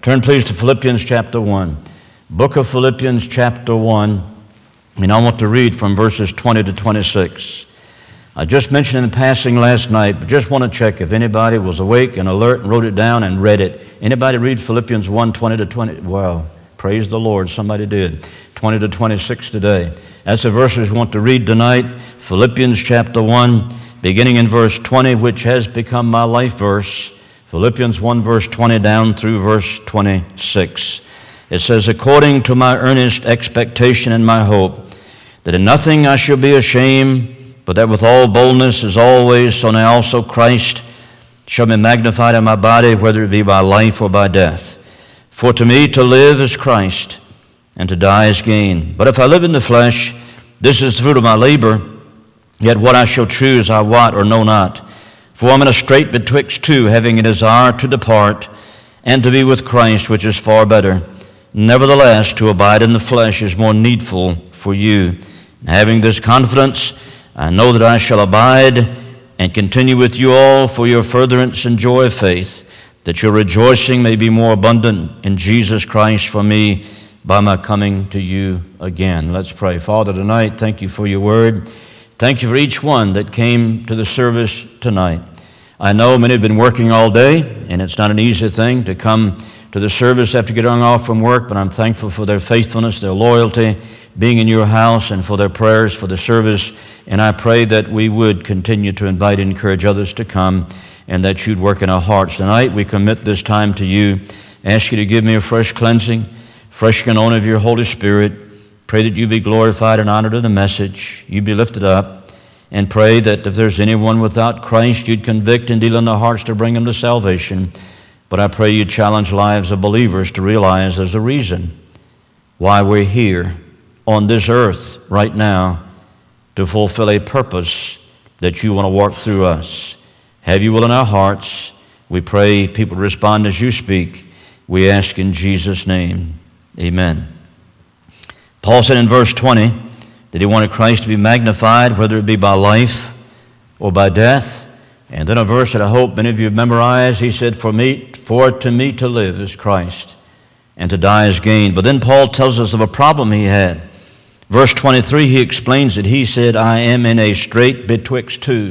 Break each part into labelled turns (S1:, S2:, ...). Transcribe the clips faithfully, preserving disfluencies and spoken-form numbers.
S1: Turn please to Philippians chapter one. Book of Philippians chapter one, and I want to read from verses twenty to twenty-six. I just mentioned in passing last night, but just want to check if anybody was awake and alert and wrote it down and read it. Anybody read Philippians one, twenty to twenty? Well, praise the Lord, somebody did. twenty to twenty-six today. That's the verses we want to read tonight. Philippians chapter one, beginning in verse twenty, which has become my life verse. Philippians one, verse twenty down through verse twenty-six. It says, according to my earnest expectation and my hope, that in nothing I shall be ashamed, but that with all boldness as always, so now also Christ shall be magnified in my body, whether it be by life or by death. For to me to live is Christ, and to die is gain. But if I live in the flesh, this is the fruit of my labor, yet what I shall choose I wot or know not. For I'm in a strait betwixt two, having a desire to depart, and to be with Christ, which is far better. Nevertheless, to abide in the flesh is more needful for you. And having this confidence, I know that I shall abide and continue with you all for your furtherance and joy of faith, that your rejoicing may be more abundant in Jesus Christ for me by my coming to you again. Let's pray. Father, tonight, thank you for your word. Thank you for each one that came to the service tonight. I know many have been working all day, and it's not an easy thing to come to the service after getting off from work, but I'm thankful for their faithfulness, their loyalty, being in your house, and for their prayers for the service. And I pray that we would continue to invite and encourage others to come, and that you'd work in our hearts. Tonight, we commit this time to you. Ask you to give me a fresh cleansing, fresh anointing of your Holy Spirit. Pray that you be glorified and honored in the message. You be lifted up. And pray that if there's anyone without Christ, you'd convict and deal in their hearts to bring them to salvation. But I pray you challenge lives of believers to realize there's a reason why we're here on this earth right now, to fulfill a purpose that you want to work through us. Have you will in our hearts. We pray people respond as you speak. We ask in Jesus' name. Amen. Paul said in verse twenty that he wanted Christ to be magnified, whether it be by life or by death. And then a verse that I hope many of you have memorized. He said, for me, for to me to live is Christ, and to die is gain. But then Paul tells us of a problem he had. Verse twenty-three, he explains it. He said, I am in a strait betwixt two.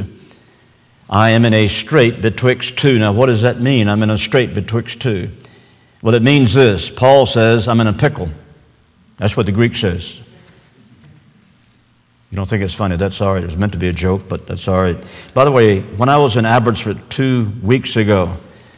S1: I am in a strait betwixt two. Now, what does that mean? I'm in a strait betwixt two. Well, it means this. Paul says, I'm in a pickle. That's what the Greek says. You don't think it's funny? That's all right. It was meant to be a joke, but that's all right. By the way, when I was in Abbotsford two weeks ago,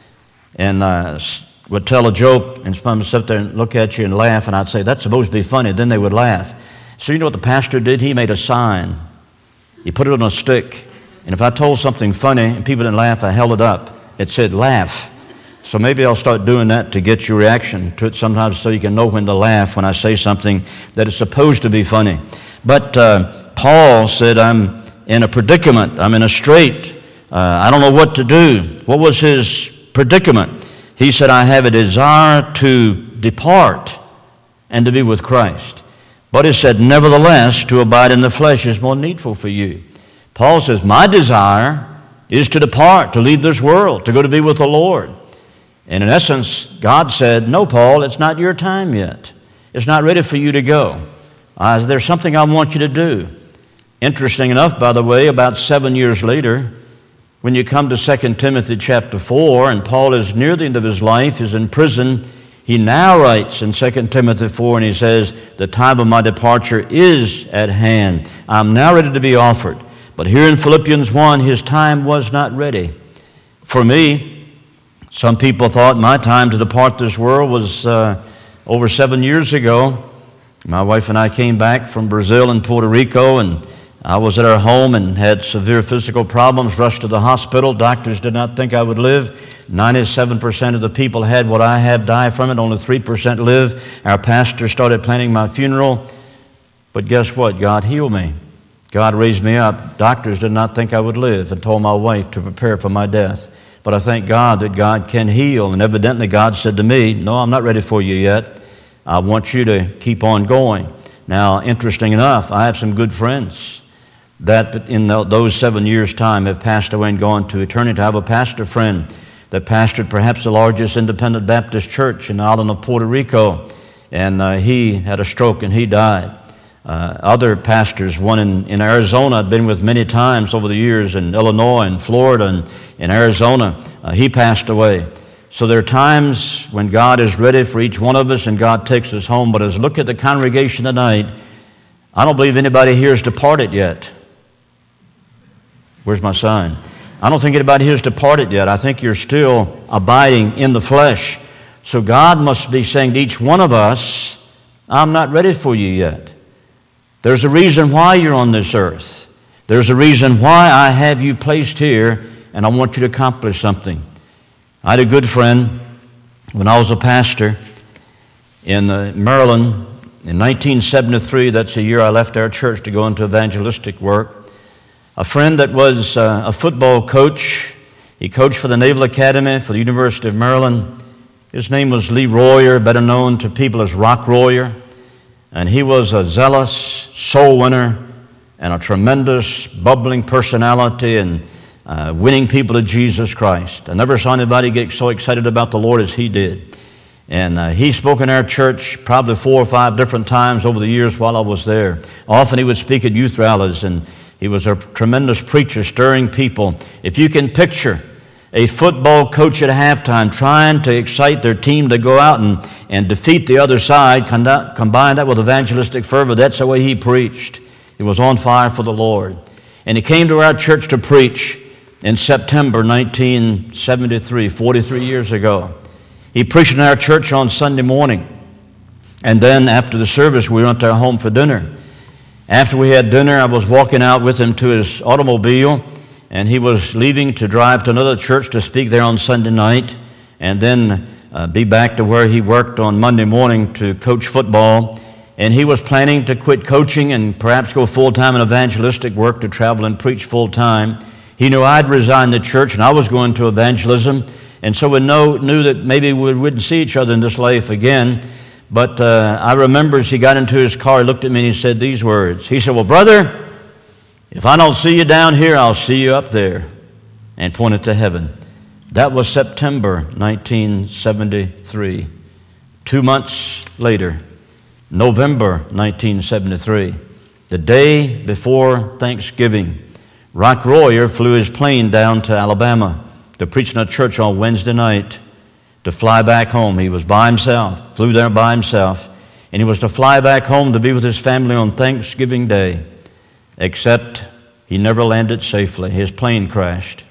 S1: and I would tell a joke, and someone would sit there and look at you and laugh, and I'd say, that's supposed to be funny. Then they would laugh. So you know what the pastor did? He made a sign. He put it on a stick. And if I told something funny and people didn't laugh, I held it up. It said, laugh. So maybe I'll start doing that to get your reaction to it sometimes, so you can know when to laugh when I say something that is supposed to be funny. But uh, Paul said, I'm in a predicament. I'm in a strait. Uh, I don't know what to do. What was his predicament? He said, I have a desire to depart and to be with Christ. But he said, nevertheless, to abide in the flesh is more needful for you. Paul says, my desire is to depart, to leave this world, to go to be with the Lord. And in essence, God said, no, Paul, it's not your time yet. It's not ready for you to go. Uh, there's something I want you to do. Interesting enough, by the way, about seven years later, when you come to Second Timothy chapter four, and Paul is near the end of his life, is in prison, he now writes in Second Timothy four, and he says, the time of my departure is at hand. I'm now ready to be offered. But here in Philippians one, his time was not ready. For me, some people thought my time to depart this world was uh, over seven years ago. My wife and I came back from Brazil and Puerto Rico, and I was at our home and had severe physical problems, rushed to the hospital. Doctors did not think I would live. ninety-seven percent of the people had what I have die from it. Only three percent live. Our pastor started planning my funeral. But guess what? God healed me. God raised me up. Doctors did not think I would live and told my wife to prepare for my death. But I thank God that God can heal. And evidently God said to me, no, I'm not ready for you yet. I want you to keep on going. Now, interesting enough, I have some good friends that in those seven years' time have passed away and gone to eternity. I have a pastor friend that pastored perhaps the largest independent Baptist church in the island of Puerto Rico, and uh, he had a stroke and he died. Uh, other pastors, one in, in Arizona, I've been with many times over the years, in Illinois and Florida and in Arizona, uh, he passed away. So there are times when God is ready for each one of us and God takes us home. But as I look at the congregation tonight, I don't believe anybody here has departed yet. Where's my sign? I don't think anybody here has departed yet. I think you're still abiding in the flesh. So God must be saying to each one of us, I'm not ready for you yet. There's a reason why you're on this earth. There's a reason why I have you placed here, and I want you to accomplish something. I had a good friend when I was a pastor in uh, Maryland in nineteen seventy-three. That's the year I left our church to go into evangelistic work. A friend that was uh, a football coach. He coached for the Naval Academy for the University of Maryland. His name was Lee Royer, better known to people as Rock Royer. And he was a zealous soul winner and a tremendous bubbling personality and uh, winning people to Jesus Christ. I never saw anybody get so excited about the Lord as he did. And uh, he spoke in our church probably four or five different times over the years while I was there. Often he would speak at youth rallies, and he was a tremendous preacher, stirring people. If you can picture a football coach at halftime trying to excite their team to go out and, and defeat the other side, combine that with evangelistic fervor, that's the way he preached. He was on fire for the Lord. And he came to our church to preach in September nineteen seventy-three, forty-three years ago. He preached in our church on Sunday morning. And then after the service, we went to our home for dinner. After we had dinner, I was walking out with him to his automobile, and he was leaving to drive to another church to speak there on Sunday night, and then uh, be back to where he worked on Monday morning to coach football. And he was planning to quit coaching and perhaps go full-time in evangelistic work, to travel and preach full-time. He knew I'd resigned the church and I was going to evangelism, and so we know, knew that maybe we wouldn't see each other in this life again. But uh, I remember as he got into his car, he looked at me and he said these words. He said, well, brother, if I don't see you down here, I'll see you up there, and pointed to heaven. That was September nineteen seventy-three. Two months later, November nineteen seventy-three, the day before Thanksgiving, Rock Royer flew his plane down to Alabama to preach in a church on Wednesday night, to fly back home. He was by himself, flew there by himself, and he was to fly back home to be with his family on Thanksgiving Day. Except he never landed safely. His plane crashed,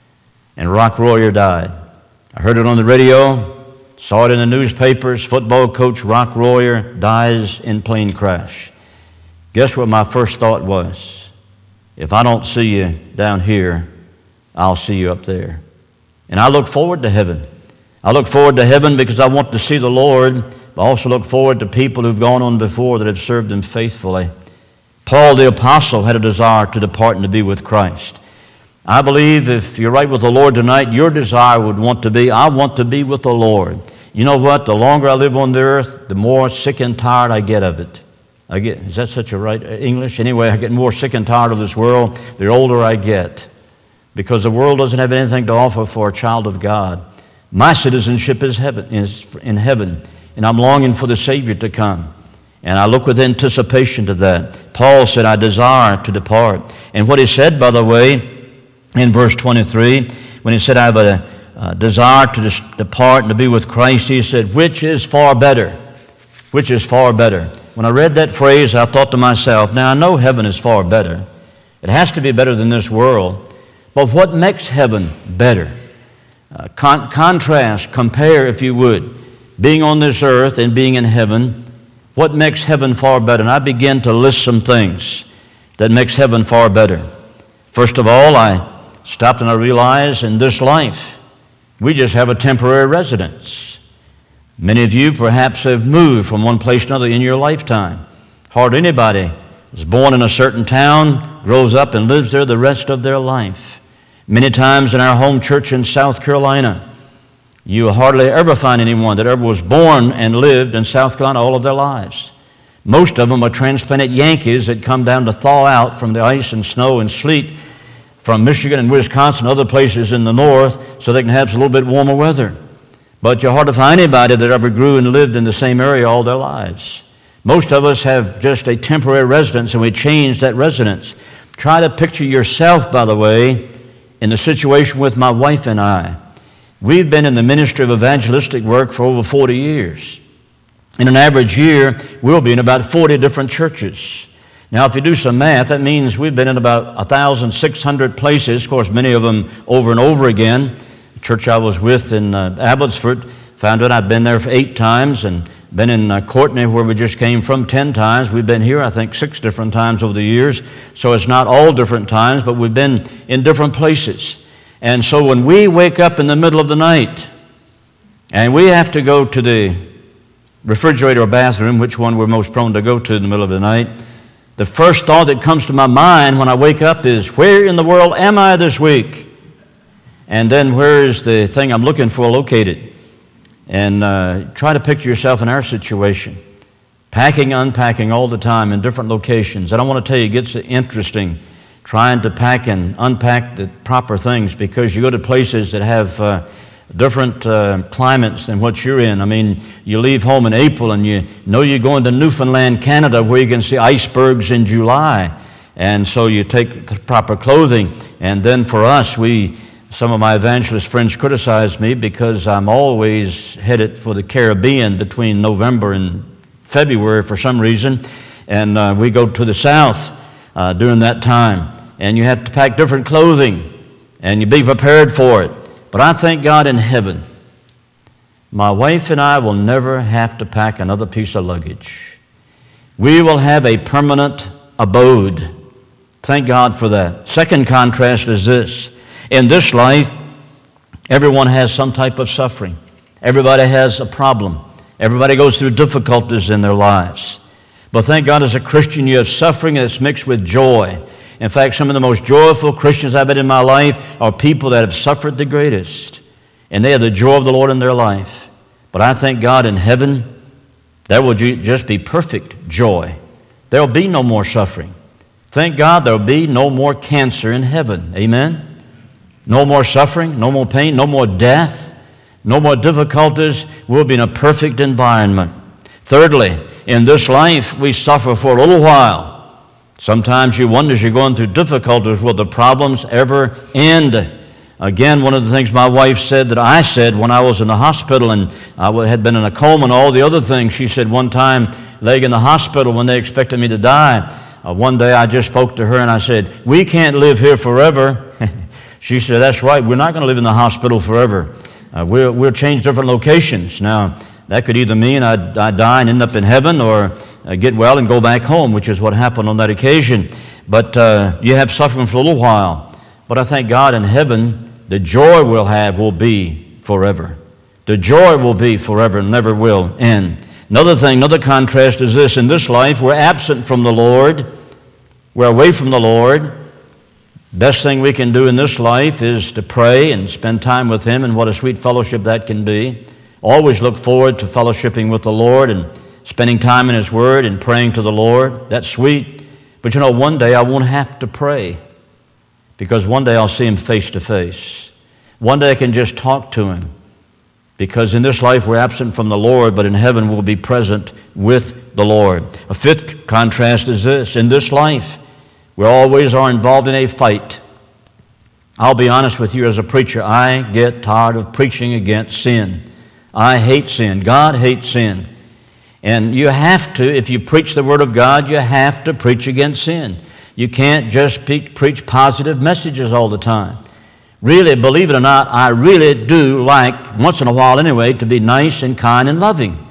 S1: and Rock Royer died. I heard it on the radio, saw it in the newspapers. Football coach Rock Royer dies in plane crash. Guess what my first thought was? If I don't see you down here, I'll see you up there. And I look forward to heaven. I look forward to heaven because I want to see the Lord, but I also look forward to people who've gone on before that have served Him faithfully. Paul the apostle had a desire to depart and to be with Christ. I believe if you're right with the Lord tonight, your desire would want to be, I want to be with the Lord. You know what? The longer I live on the earth, the more sick and tired I get of it. I get, is that such a right English? Anyway, I get more sick and tired of this world the older I get, because the world doesn't have anything to offer for a child of God. My citizenship is heaven, is in heaven, and I'm longing for the Savior to come. And I look with anticipation to that. Paul said, I desire to depart. And what he said, by the way, in verse twenty-three, when he said, I have a, a desire to dis- depart and to be with Christ, he said, which is far better? Which is far better? When I read that phrase, I thought to myself, now I know heaven is far better. It has to be better than this world. But what makes heaven better? Uh, con- contrast, compare, if you would, being on this earth and being in heaven. What makes heaven far better? And I begin to list some things that makes heaven far better. First of all, I stopped and I realized in this life, we just have a temporary residence. Many of you perhaps have moved from one place to another in your lifetime. Hardly anybody is born in a certain town, grows up and lives there the rest of their life. Many times in our home church in South Carolina, you hardly ever find anyone that ever was born and lived in South Carolina all of their lives. Most of them are transplanted Yankees that come down to thaw out from the ice and snow and sleet from Michigan and Wisconsin, other places in the north, so they can have a little bit warmer weather. But you're hard to find anybody that ever grew and lived in the same area all their lives. Most of us have just a temporary residence, and we change that residence. Try to picture yourself, by the way, in the situation with my wife and I. We've been in the ministry of evangelistic work for over forty years. In an average year, we'll be in about forty different churches. Now, if you do some math, that means we've been in about one thousand six hundred places, of course, many of them over and over again. The church I was with in uh, Abbotsford, found out I'd been there for eight times, and been in uh, Courtenay, where we just came from, ten times. We've been here, I think, six different times over the years. So it's not all different times, but we've been in different places. And so when we wake up in the middle of the night, and we have to go to the refrigerator or bathroom, which one we're most prone to go to in the middle of the night, the first thought that comes to my mind when I wake up is, where in the world am I this week? And then where is the thing I'm looking for located? And uh, try to picture yourself in our situation. Packing, unpacking all the time in different locations. And I want to tell you, it gets interesting trying to pack and unpack the proper things, because you go to places that have uh, different uh, climates than what you're in. I mean, you leave home in April and you know you're going to Newfoundland, Canada, where you can see icebergs in July. And so you take the proper clothing. And then for us, we, some of my evangelist friends criticize me because I'm always headed for the Caribbean between November and February for some reason. And uh, we go to the south uh, during that time. And you have to pack different clothing and you be prepared for it. But I thank God in heaven, my wife and I will never have to pack another piece of luggage. We will have a permanent abode. Thank God for that. Second contrast is this. In this life, everyone has some type of suffering. Everybody has a problem. Everybody goes through difficulties in their lives. But thank God, as a Christian, you have suffering that's mixed with joy. In fact, some of the most joyful Christians I've met in my life are people that have suffered the greatest. And they have the joy of the Lord in their life. But I thank God in heaven, there will just be perfect joy. There will be no more suffering. Thank God there will be no more cancer in heaven. Amen? No more suffering, no more pain, no more death, no more difficulties. We'll be in a perfect environment. Thirdly, in this life, we suffer for a little while. Sometimes you wonder as you're going through difficulties, will the problems ever end? Again, one of the things my wife said that I said when I was in the hospital and I had been in a coma and all the other things, she said one time, laying in the hospital when they expected me to die, uh, one day I just spoke to her and I said, we can't live here forever. She said, that's right, we're not going to live in the hospital forever. Uh, we'll, we'll change different locations. Now, that could either mean I'd, I'd die and end up in heaven, or uh, get well and go back home, which is what happened on that occasion. But uh, you have suffering for a little while. But I thank God in heaven, the joy we'll have will be forever. The joy will be forever and never will end. Another thing, another contrast is this. In this life, we're absent from the Lord. We're away from the Lord. Best thing we can do in this life is to pray and spend time with Him, and what a sweet fellowship that can be. Always look forward to fellowshipping with the Lord and spending time in His Word and praying to the Lord. That's sweet. But you know, one day I won't have to pray, because one day I'll see Him face to face. One day I can just talk to Him, because in this life we're absent from the Lord, but in heaven we'll be present with the Lord. A fifth contrast is this. In this life, we always are involved in a fight. I'll be honest with you, as a preacher, I get tired of preaching against sin. I hate sin. God hates sin. And you have to, if you preach the Word of God, you have to preach against sin. You can't just pe- preach positive messages all the time. Really, believe it or not, I really do like, once in a while anyway, to be nice and kind and loving.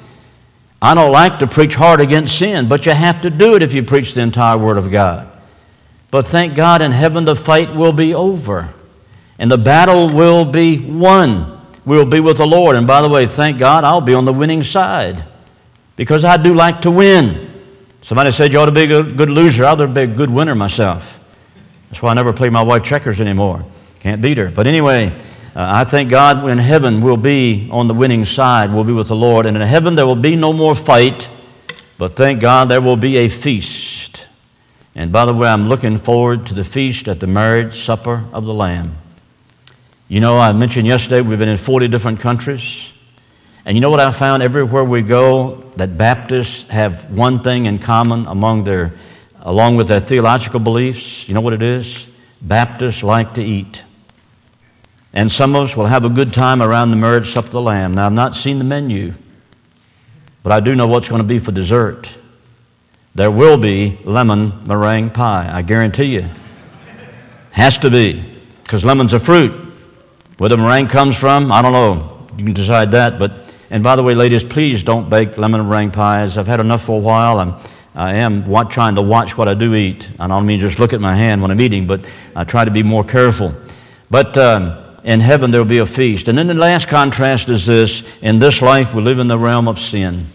S1: I don't like to preach hard against sin, but you have to do it if you preach the entire Word of God. But thank God in heaven the fight will be over, and the battle will be won. We'll be with the Lord. And by the way, thank God I'll be on the winning side, because I do like to win. Somebody said you ought to be a good, good loser. I'd rather be a good winner myself. That's why I never play my wife checkers anymore. Can't beat her. But anyway, uh, I thank God in heaven we'll be on the winning side. We'll be with the Lord. And in heaven there will be no more fight, but thank God there will be a feast. And by the way, I'm looking forward to the feast at the marriage supper of the Lamb. You know, I mentioned yesterday we've been in forty different countries. And you know what I found everywhere we go? That Baptists have one thing in common among their, along with their theological beliefs. You know what it is? Baptists like to eat. And some of us will have a good time around the marriage supper of the Lamb. Now, I've not seen the menu, but I do know what's going to be for dessert. There will be lemon meringue pie, I guarantee you. Has to be, because lemon's a fruit. Where the meringue comes from, I don't know. You can decide that. But and by the way, ladies, please don't bake lemon meringue pies. I've had enough for a while. I'm, I am wa- trying to watch what I do eat. I don't mean just look at my hand when I'm eating, but I try to be more careful. But um, in heaven there will be a feast. And then the last contrast is this. In this life we live in the realm of sin.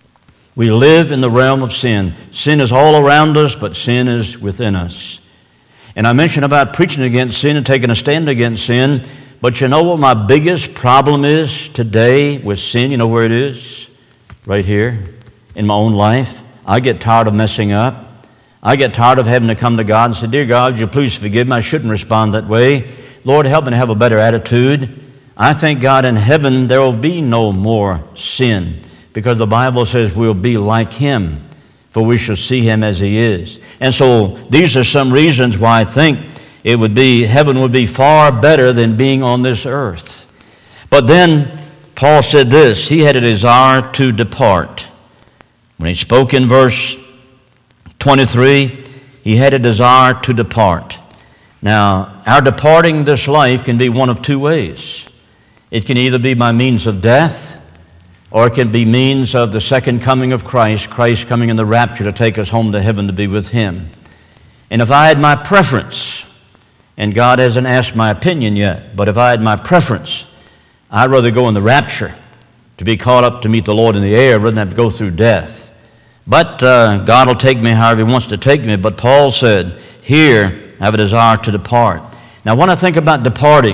S1: We live in the realm of sin. Sin is all around us, but sin is within us. And I mentioned about preaching against sin and taking a stand against sin. But you know what my biggest problem is today with sin? You know where it is? Right here in my own life. I get tired of messing up. I get tired of having to come to God and say, "Dear God, would you please forgive me? I shouldn't respond that way. Lord, help me to have a better attitude." I thank God in heaven there will be no more sin, because the Bible says we'll be like Him, for we shall see Him as He is. And so these are some reasons why I think it would be, heaven would be far better than being on this earth. But then Paul said this, he had a desire to depart. When he spoke in verse twenty-three, he had a desire to depart. Now, our departing this life can be one of two ways. It can either be by means of death, or it can be means of the second coming of Christ, Christ coming in the rapture to take us home to heaven to be with Him. And if I had my preference, and God hasn't asked my opinion yet, but if I had my preference, I'd rather go in the rapture to be caught up to meet the Lord in the air rather than have to go through death. But uh, God will take me however He wants to take me. But Paul said, here I have a desire to depart. Now when I think about departing,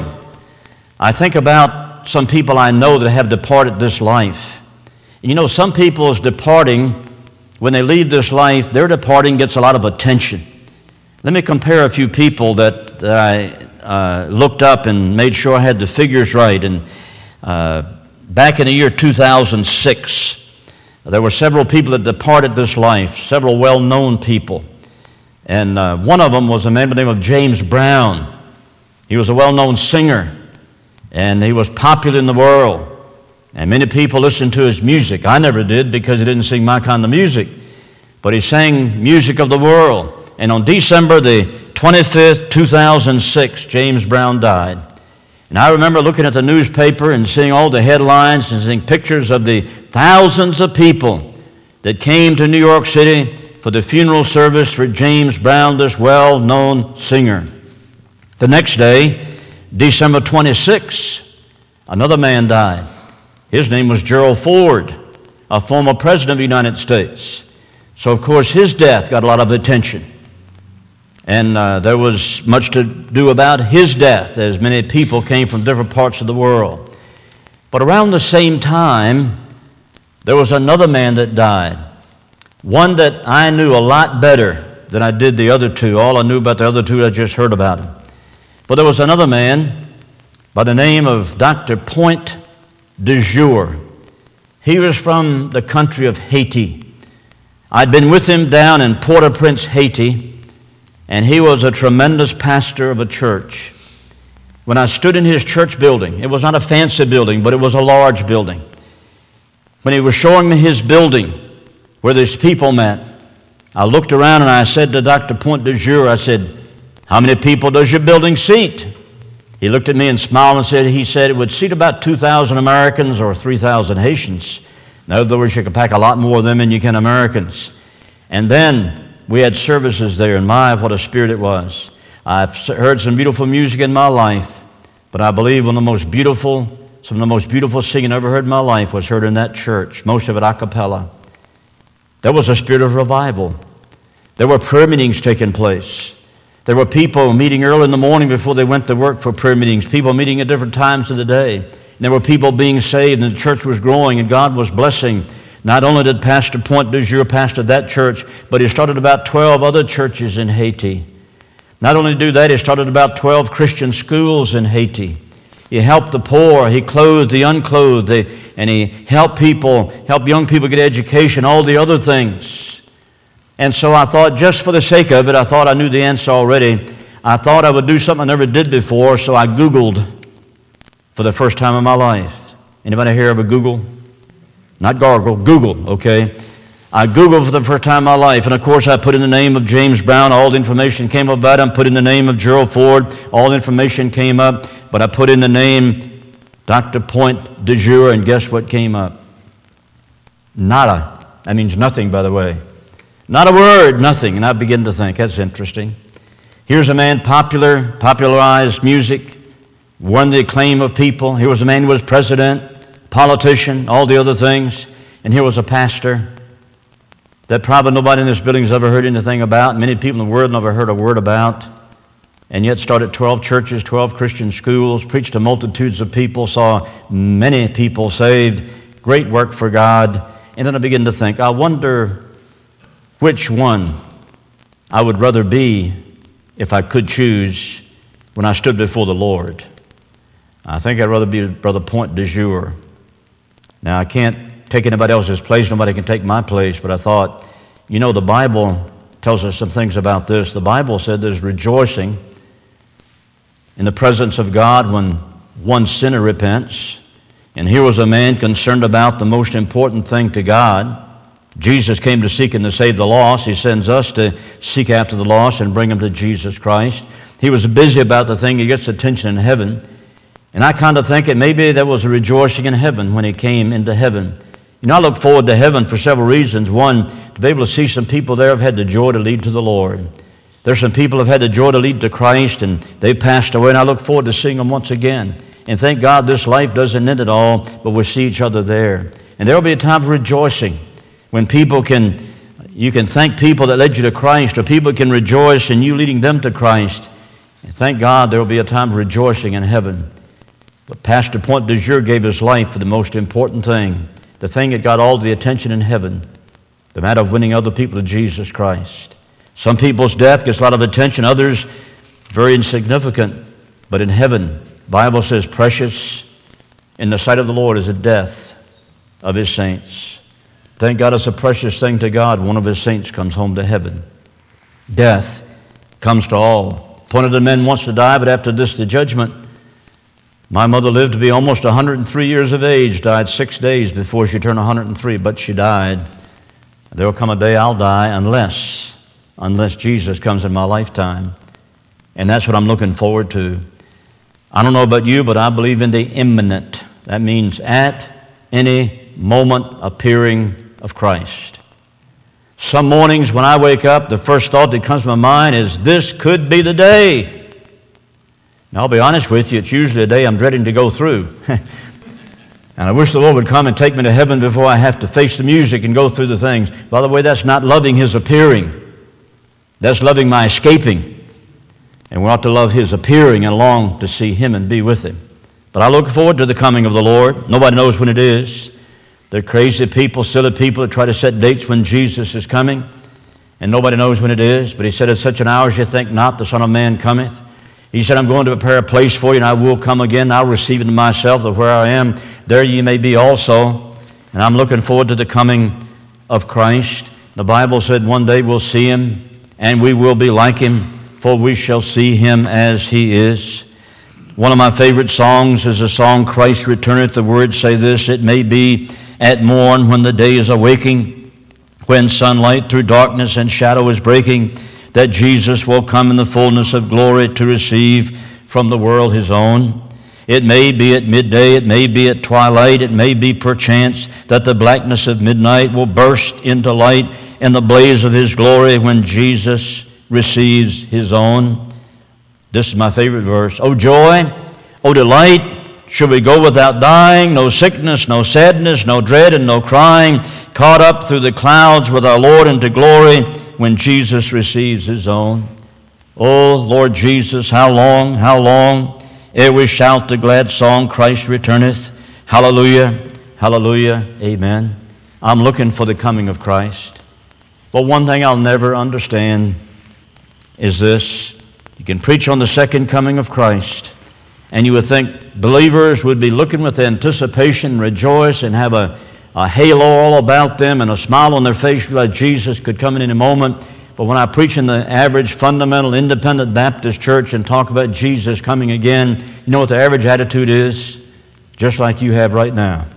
S1: I think about some people I know that have departed this life. And you know, some people's departing, when they leave this life, their departing gets a lot of attention. Let me compare a few people that, that I uh, looked up and made sure I had the figures right. And uh, back in the year two thousand six, there were several people that departed this life, several well-known people. And uh, one of them was a man by the name of James Brown. He was a well-known singer, and he was popular in the world. And many people listened to his music. I never did, because he didn't sing my kind of music. But he sang music of the world. And on December the twenty-fifth, two thousand six, James Brown died. And I remember looking at the newspaper and seeing all the headlines and seeing pictures of the thousands of people that came to New York City for the funeral service for James Brown, this well-known singer. The next day, December twenty-sixth, another man died. His name was Gerald Ford, a former president of the United States. So, of course, his death got a lot of attention. And uh, there was much to do about his death, as many people came from different parts of the world. But around the same time, there was another man that died, one that I knew a lot better than I did the other two. All I knew about the other two, I just heard about him. But there was another man by the name of Doctor Point de Jour. He was from the country of Haiti. I'd been with him down in Port-au-Prince, Haiti, and he was a tremendous pastor of a church. When I stood in his church building, it was not a fancy building, but it was a large building. When he was showing me his building, where these people met, I looked around and I said to Doctor Point de Jour, I said, "How many people does your building seat?" He looked at me and smiled and said, he said it would seat about two thousand Americans or three thousand Haitians. In other words, you could pack a lot more of them than you can Americans. And then we had services there, and my, what a spirit it was. I've heard some beautiful music in my life, but I believe one of the most beautiful, some of the most beautiful singing I ever heard in my life was heard in that church, most of it a cappella. There was a spirit of revival. There were prayer meetings taking place. There were people meeting early in the morning before they went to work for prayer meetings, people meeting at different times of the day. And there were people being saved, and the church was growing, and God was blessing Not only did Pastor Point du Jour pastor that church, but he started about twelve other churches in Haiti. Not only do that, he started about twelve Christian schools in Haiti. He helped the poor, he clothed the unclothed, and he helped people, helped young people get education, all the other things. And so I thought, just for the sake of it, I thought I knew the answer already. I thought I would do something I never did before, so I Googled for the first time in my life. Anybody here ever Google? Not gargle, Google, okay? I Googled for the first time in my life, and of course I put in the name of James Brown. All the information came up about him. Put in the name of Gerald Ford. All the information came up. But I put in the name Doctor Point du Jour, and guess what came up? Nada. That means nothing, by the way. Not a word, nothing. And I begin to think, that's interesting. Here's a man popular, popularized music, won the acclaim of people. Here was a man who was president, politician, all the other things. And here was a pastor that probably nobody in this building has ever heard anything about. Many people in the world never heard a word about. And yet started twelve churches, twelve Christian schools, preached to multitudes of people, saw many people saved, great work for God. And then I began to think, I wonder which one I would rather be if I could choose when I stood before the Lord. I think I'd rather be Brother Point du Jour. Now, I can't take anybody else's place. Nobody can take my place. But I thought, you know, the Bible tells us some things about this. The Bible said there's rejoicing in the presence of God when one sinner repents. And here was a man concerned about the most important thing to God. Jesus came to seek and to save the lost. He sends us to seek after the lost and bring them to Jesus Christ. He was busy about the thing. He gets attention in heaven. And I kind of think that maybe there was a rejoicing in heaven when he came into heaven. You know, I look forward to heaven for several reasons. One, to be able to see some people there have had the joy to lead to the Lord. There's some people who have had the joy to lead to Christ, and they've passed away, and I look forward to seeing them once again. And thank God this life doesn't end at all, but we'll see each other there. And there will be a time of rejoicing when people can, you can thank people that led you to Christ, or people can rejoice in you leading them to Christ. And thank God there will be a time of rejoicing in heaven. But Pastor Point du Jour gave his life for the most important thing, the thing that got all the attention in heaven, the matter of winning other people to Jesus Christ. Some people's death gets a lot of attention, others very insignificant. But in heaven, the Bible says precious in the sight of the Lord is the death of his saints. Thank God it's a precious thing to God. One of his saints comes home to heaven. Death comes to all. Appointed to men wants to die, but after this, the judgment. My mother lived to be almost one hundred three years of age, died six days before she turned one hundred three, but she died. There will come a day I'll die unless, unless Jesus comes in my lifetime. And that's what I'm looking forward to. I don't know about you, but I believe in the imminent. That means at any moment appearing of Christ. Some mornings when I wake up, the first thought that comes to my mind is, this could be the day. Now, I'll be honest with you, it's usually a day I'm dreading to go through. And I wish the Lord would come and take me to heaven before I have to face the music and go through the things. By the way, that's not loving his appearing. That's loving my escaping. And we ought to love his appearing and long to see him and be with him. But I look forward to the coming of the Lord. Nobody knows when it is. There are crazy people, silly people that try to set dates when Jesus is coming, and nobody knows when it is. But he said, at such an hour as you think not, the Son of Man cometh. He said, I'm going to prepare a place for you, and I will come again. I'll receive into myself that where I am, there ye may be also. And I'm looking forward to the coming of Christ. The Bible said one day we'll see him, and we will be like him, for we shall see him as he is. One of my favorite songs is the song, Christ Returneth. The words say this, it may be at morn when the day is awaking, when sunlight through darkness and shadow is breaking, that Jesus will come in the fullness of glory to receive from the world his own. It may be at midday, it may be at twilight, it may be perchance that the blackness of midnight will burst into light in the blaze of his glory when Jesus receives his own. This is my favorite verse. O joy, O delight, should we go without dying, no sickness, no sadness, no dread, and no crying, caught up through the clouds with our Lord into glory when Jesus receives his own. Oh, Lord Jesus, how long, how long, ere we shout the glad song, Christ returneth. Hallelujah, hallelujah, amen. I'm looking for the coming of Christ. But one thing I'll never understand is this. You can preach on the second coming of Christ, and you would think believers would be looking with anticipation, rejoice, and have a, a halo all about them and a smile on their face like Jesus could come in any moment. But when I preach in the average fundamental independent Baptist church and talk about Jesus coming again, you know what the average attitude is? Just like you have right now.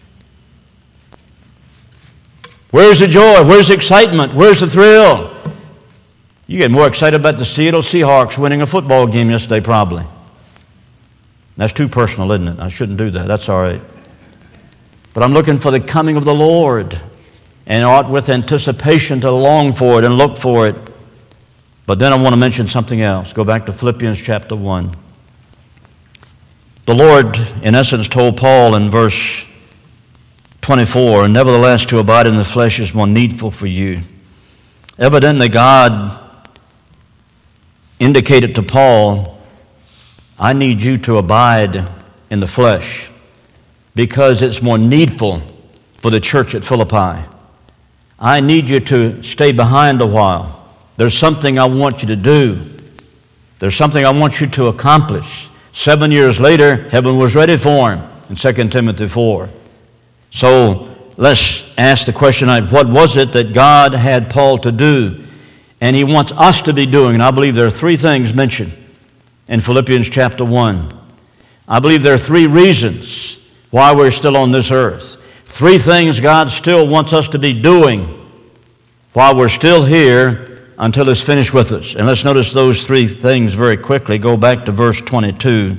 S1: Where's the joy? Where's the excitement? Where's the thrill? You get more excited about the Seattle Seahawks winning a football game yesterday, probably. That's too personal, isn't it? I shouldn't do that. That's all right. But I'm looking for the coming of the Lord, and ought with anticipation to long for it and look for it. But then I want to mention something else. Go back to Philippians chapter one. The Lord, in essence, told Paul in verse twenty-four, nevertheless, to abide in the flesh is more needful for you. Evidently, God indicated to Paul, I need you to abide in the flesh because it's more needful for the church at Philippi. I need you to stay behind a while. There's something I want you to do. There's something I want you to accomplish. Seven years later, heaven was ready for him in Second Timothy four. So let's ask the question, what was it that God had Paul to do? And he wants us to be doing. And I believe there are three things mentioned in Philippians chapter one. I believe there are three reasons why we're still on this earth. Three things God still wants us to be doing while we're still here until it's finished with us. And let's notice those three things very quickly. Go back to verse twenty-two.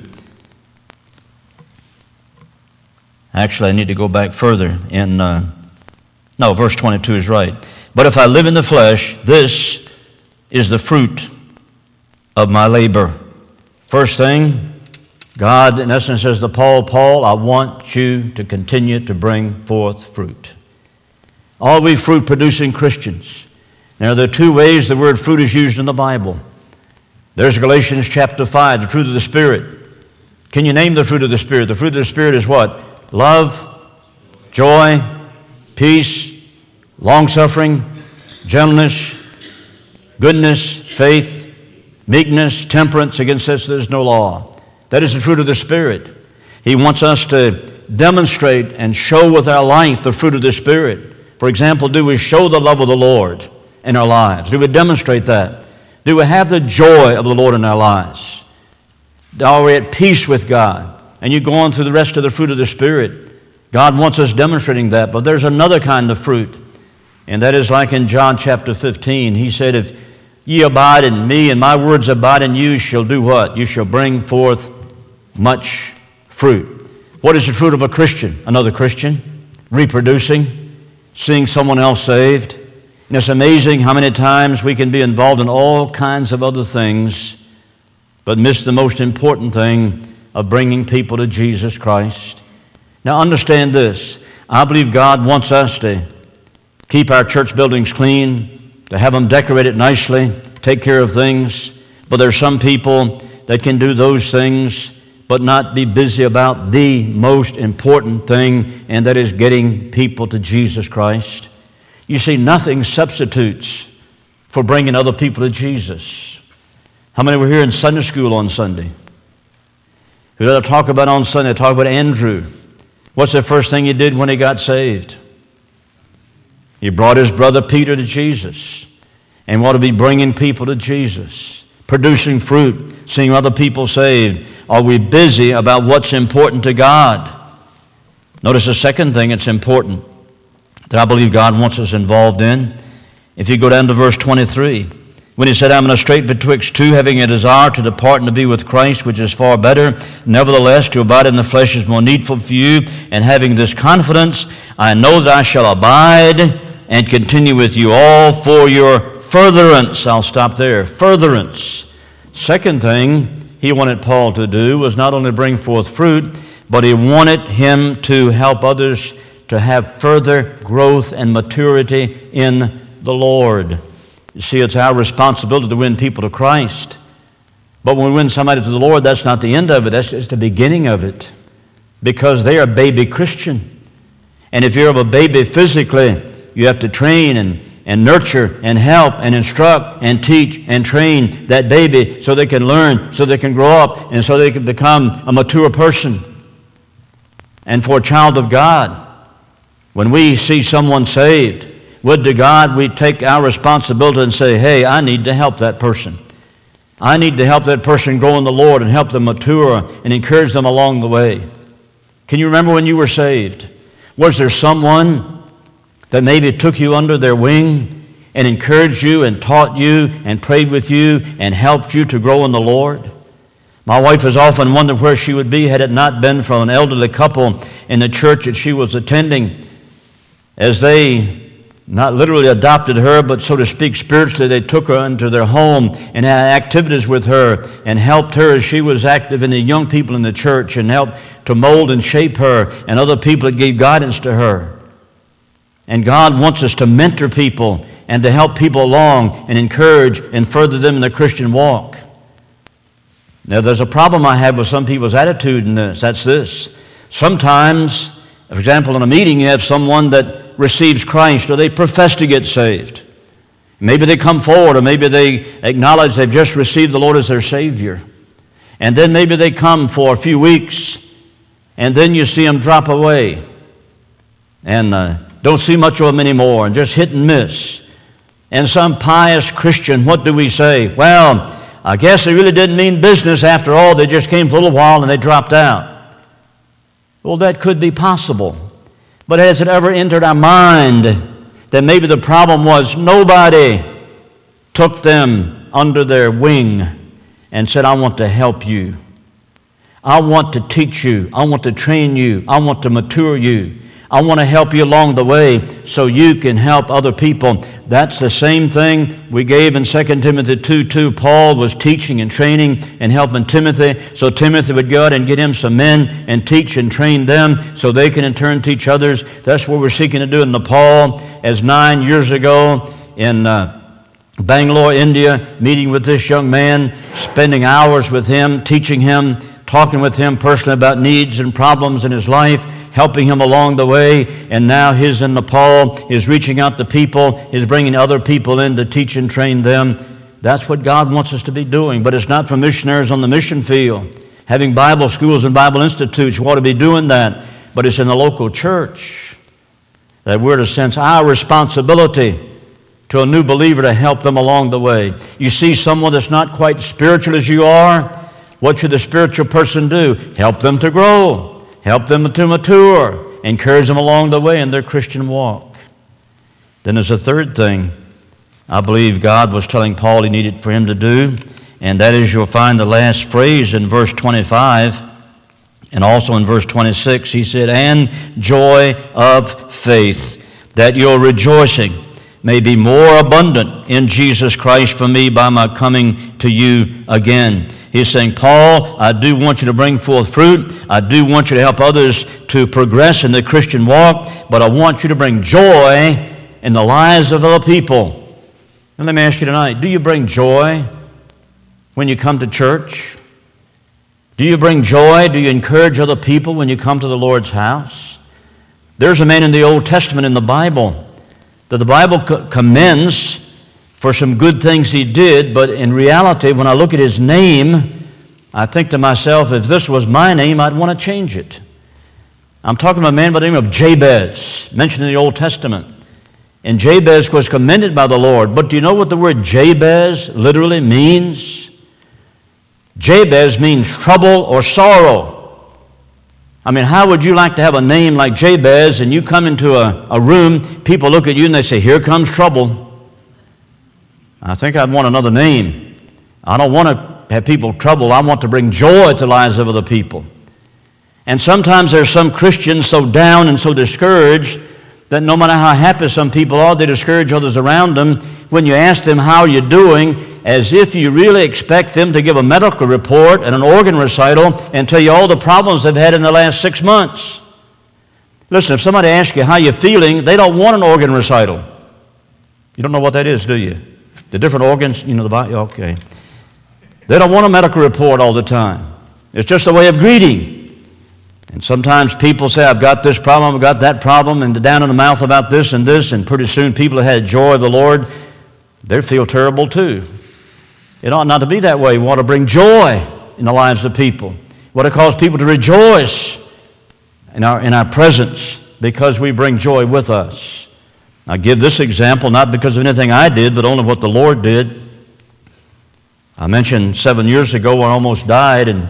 S1: Actually, I need to go back further. In uh, no, verse twenty-two is right. But if I live in the flesh, this is the fruit of my labor. First thing, God, in essence, says to Paul, Paul, I want you to continue to bring forth fruit. All we fruit-producing Christians. Now, there are two ways the word fruit is used in the Bible. There's Galatians chapter five, the fruit of the Spirit. Can you name the fruit of the Spirit? The fruit of the Spirit is what? Love, joy, peace, long-suffering, gentleness, goodness, faith, meekness, temperance. Against this there's no law. That is the fruit of the Spirit. He wants us to demonstrate and show with our life the fruit of the Spirit. For example, do we show the love of the Lord in our lives? Do we demonstrate that? Do we have the joy of the Lord in our lives? Are we at peace with God? And you go on through the rest of the fruit of the Spirit. God wants us demonstrating that. But there's another kind of fruit. And that is like in John chapter fifteen. He said, if ye abide in me and my words abide in you, shall do what? You shall bring forth much fruit. What is the fruit of a Christian? Another Christian, reproducing, seeing someone else saved. And it's amazing how many times we can be involved in all kinds of other things, but miss the most important thing of bringing people to Jesus Christ. Now understand this. I believe God wants us to keep our church buildings clean, to have them decorated nicely, take care of things. But there are some people that can do those things but not be busy about the most important thing, and that is getting people to Jesus Christ. You see, nothing substitutes for bringing other people to Jesus. How many were here in Sunday school on Sunday? Who did I talk about on Sunday? I talked about Andrew. What's the first thing he did when he got saved? He brought his brother Peter to Jesus. And what to be bringing people to Jesus, producing fruit, seeing other people saved. Are we busy about what's important to God? Notice the second thing it's important that I believe God wants us involved in. If you go down to verse twenty-three, when he said, I'm in a strait betwixt two, having a desire to depart and to be with Christ, which is far better. Nevertheless, to abide in the flesh is more needful for you. And having this confidence, I know that I shall abide and continue with you all for your furtherance. I'll stop there. Furtherance. Second thing he wanted Paul to do was not only bring forth fruit, but he wanted him to help others to have further growth and maturity in the Lord. You see, it's our responsibility to win people to Christ. But when we win somebody to the Lord, that's not the end of it. That's just the beginning of it. Because they are a baby Christian. And if you're of a baby physically, you have to train and, and nurture and help and instruct and teach and train that baby so they can learn, so they can grow up, and so they can become a mature person. And for a child of God, when we see someone saved, would to God we take our responsibility and say, hey, I need to help that person. I need to help that person grow in the Lord and help them mature and encourage them along the way. Can you remember when you were saved? Was there someone that maybe took you under their wing and encouraged you and taught you and prayed with you and helped you to grow in the Lord? My wife has often wondered where she would be had it not been for an elderly couple in the church that she was attending, as they not literally adopted her, but so to speak spiritually, they took her into their home and had activities with her and helped her as she was active in the young people in the church and helped to mold and shape her, and other people that gave guidance to her. And God wants us to mentor people and to help people along and encourage and further them in their Christian walk. Now, there's a problem I have with some people's attitude in this. That's this. Sometimes, for example, in a meeting, you have someone that receives Christ or they profess to get saved. Maybe they come forward or maybe they acknowledge they've just received the Lord as their Savior. And then maybe they come for a few weeks and then you see them drop away and uh, don't see much of them anymore and just hit and miss. And some pious Christian, what do we say? Well, I guess they really didn't mean business after all. They just came for a little while and they dropped out. Well, that could be possible. But has it ever entered our mind that maybe the problem was nobody took them under their wing and said, I want to help you. I want to teach you. I want to train you. I want to mature you. I want to help you along the way so you can help other people. That's the same thing we gave in Second Timothy two two. Paul was teaching and training and helping Timothy, so Timothy would go out and get him some men and teach and train them so they can in turn teach others. That's what we're seeking to do in Nepal. As nine years ago in uh, Bangalore, India, meeting with this young man, spending hours with him, teaching him, talking with him personally about needs and problems in his life, helping him along the way, and now he's in Nepal, is reaching out to people, is bringing other people in to teach and train them. That's what God wants us to be doing, but it's not for missionaries on the mission field. Having Bible schools and Bible institutes, you ought to be doing that, but it's in the local church that we're to sense our responsibility to a new believer to help them along the way. You see someone that's not quite spiritual as you are, what should the spiritual person do? Help them to grow. Help them to mature. Encourage them along the way in their Christian walk. Then there's a third thing I believe God was telling Paul he needed for him to do, and that is you'll find the last phrase in verse twenty-five and also in verse twenty-six. He said, and joy of faith, that your rejoicing may be more abundant in Jesus Christ for me by my coming to you again. He's saying, Paul, I do want you to bring forth fruit. I do want you to help others to progress in the Christian walk, but I want you to bring joy in the lives of other people. And let me ask you tonight, do you bring joy when you come to church? Do you bring joy? Do you encourage other people when you come to the Lord's house? There's a man in the Old Testament in the Bible that the Bible co- commends for some good things he did, but in reality, when I look at his name, I think to myself, if this was my name, I'd want to change it. I'm talking about a man by the name of Jabez, mentioned in the Old Testament. And Jabez was commended by the Lord. But do you know what the word Jabez literally means? Jabez means trouble or sorrow. I mean, how would you like to have a name like Jabez and you come into a, a room, people look at you and they say, here comes trouble. I think I'd want another name. I don't want to have people trouble. I want to bring joy to the lives of other people. And sometimes there's some Christians so down and so discouraged that no matter how happy some people are, they discourage others around them. When you ask them, how are you doing, as if you really expect them to give a medical report and an organ recital and tell you all the problems they've had in the last six months. Listen, if somebody asks you how you're feeling, they don't want an organ recital. You don't know what that is, do you? The different organs, you know, the body, okay. They don't want a medical report all the time. It's just a way of greeting. And sometimes people say, I've got this problem, I've got that problem, and down in the mouth about this and this, and pretty soon people that had joy of the Lord, they feel terrible too. It ought not to be that way. We want to bring joy in the lives of people. We want to cause people to rejoice in our, in our presence because we bring joy with us. I give this example not because of anything I did, but only what the Lord did. I mentioned seven years ago when I almost died, and,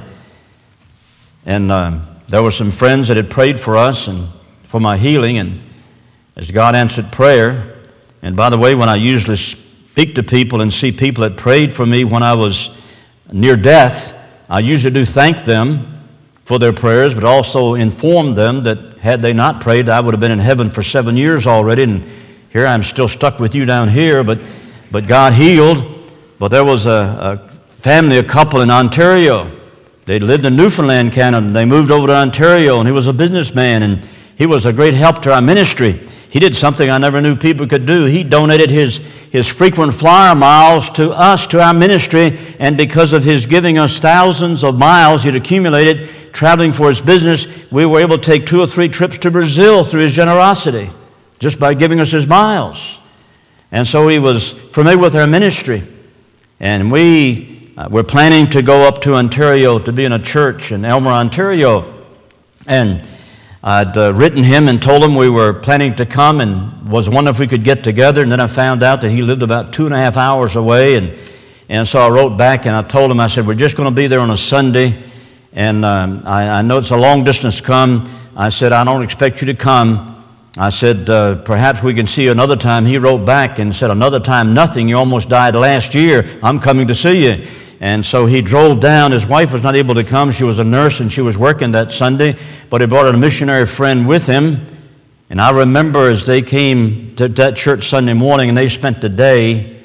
S1: and uh, there were some friends that had prayed for us and for my healing, and as God answered prayer, and by the way, when I usually speak to people and see people that prayed for me when I was near death, I usually do thank them for their prayers, but also inform them that had they not prayed, I would have been in heaven for seven years already, and here I'm still stuck with you down here, but, but God healed. But there was a, a family, a couple in Ontario. They lived in Newfoundland, Canada. They moved over to Ontario, and he was a businessman, and he was a great help to our ministry. He did something I never knew people could do. He donated his, his frequent flyer miles to us, to our ministry, and because of his giving us thousands of miles he'd accumulated traveling for his business, we were able to take two or three trips to Brazil through his generosity, just by giving us his miles. And so he was familiar with our ministry. And we uh, were planning to go up to Ontario to be in a church in Elmer, Ontario. And I'd uh, written him and told him we were planning to come and was wondering if we could get together. And then I found out that he lived about two and a half hours away. And, and so I wrote back and I told him, I said, we're just going to be there on a Sunday. And um, I, I know it's a long distance come. I said, I don't expect you to come. I said, uh, perhaps we can see you another time. He wrote back and said, another time, nothing. You almost died last year. I'm coming to see you. And so he drove down. His wife was not able to come. She was a nurse and she was working that Sunday, but he brought a missionary friend with him. And I remember as they came to that church Sunday morning and they spent the day,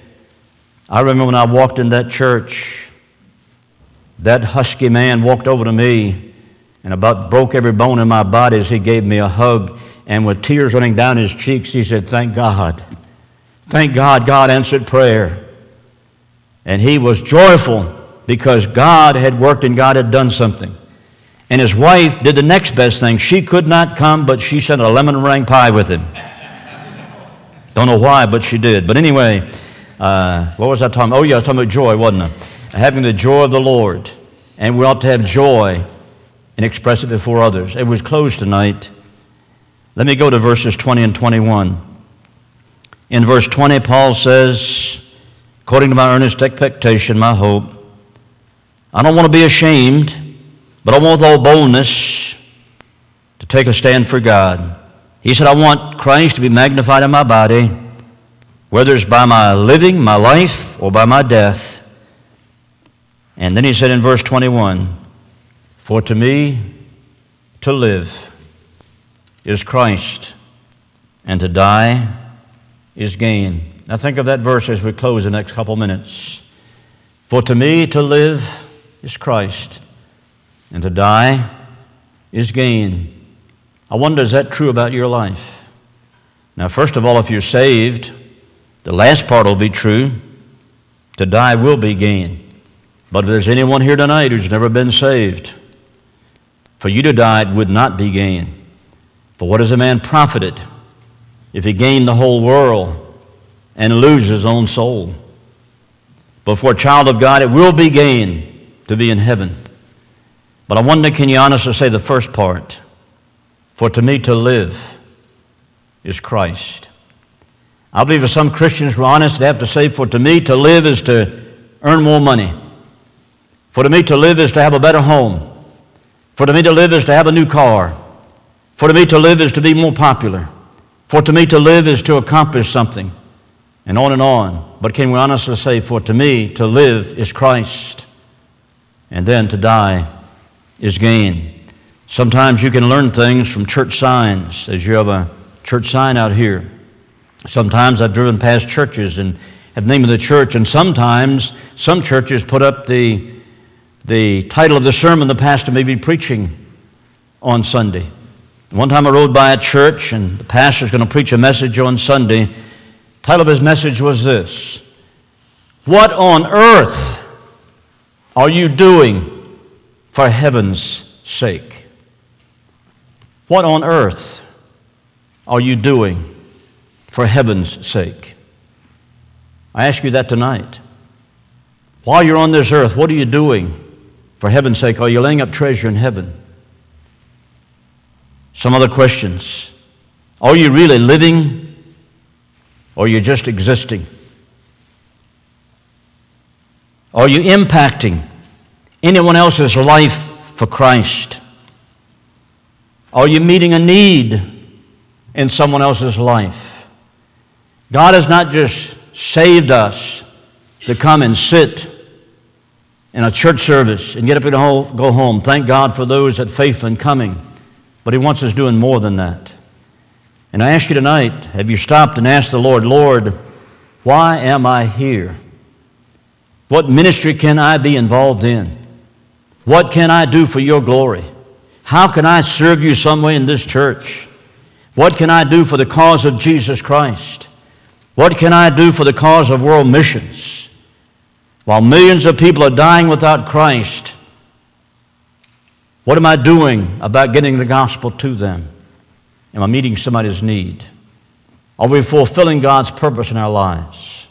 S1: I remember when I walked in that church, that husky man walked over to me and about broke every bone in my body as he gave me a hug. And with tears running down his cheeks, he said, thank God. Thank God, God answered prayer. And he was joyful because God had worked and God had done something. And his wife did the next best thing. She could not come, but she sent a lemon meringue pie with him. Don't know why, but she did. But anyway, uh, what was I talking about? Oh, yeah, I was talking about joy, wasn't I? Having the joy of the Lord. And we ought to have joy and express it before others. It was closed tonight. Let me go to verses twenty and twenty-one. In verse twenty, Paul says, according to my earnest expectation, my hope, I don't want to be ashamed, but I want with all boldness to take a stand for God. He said, I want Christ to be magnified in my body, whether it's by my living, my life, or by my death. And then he said in verse twenty-one, for to me to live is Christ, and to die is gain. Now think of that verse as we close the next couple minutes. For to me to live is Christ, and to die is gain. I wonder, is that true about your life? Now, first of all, if you're saved, the last part will be true. To die will be gain. But if there's anyone here tonight who's never been saved, for you to die it would not be gain. For what is a man profited if he gain the whole world and lose his own soul? But for a child of God, it will be gain to be in heaven. But I wonder, can you honestly say the first part? For to me to live is Christ. I believe if some Christians were honest, they have to say, for to me to live is to earn more money. For to me to live is to have a better home. For to me to live is to have a new car. For to me to live is to be more popular. For to me to live is to accomplish something. And on and on. But can we honestly say, for to me to live is Christ, and then to die is gain. Sometimes you can learn things from church signs, as you have a church sign out here. Sometimes I've driven past churches and have the name of the church, and sometimes some churches put up the, the title of the sermon the pastor may be preaching on Sunday. One time I rode by a church, and the pastor's going to preach a message on Sunday. The title of his message was this: what on earth are you doing for heaven's sake? What on earth are you doing for heaven's sake? I ask you that tonight. While you're on this earth, what are you doing for heaven's sake? Are you laying up treasure in heaven? Some other questions. Are you really living, or are you just existing? Are you impacting anyone else's life for Christ? Are you meeting a need in someone else's life? God has not just saved us to come and sit in a church service and get up and go home. Thank God for those that faithful in coming. But He wants us doing more than that. And I ask you tonight, have you stopped and asked the Lord, Lord, why am I here? What ministry can I be involved in? What can I do for your glory? How can I serve you some way in this church? What can I do for the cause of Jesus Christ? What can I do for the cause of world missions? While millions of people are dying without Christ, what am I doing about getting the gospel to them? Am I meeting somebody's need? Are we fulfilling God's purpose in our lives?